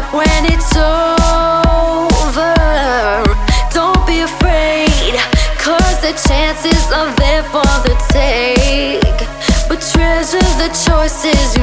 when it's over. Don't be afraid, 'cause the chances are there for the take. But treasure the choices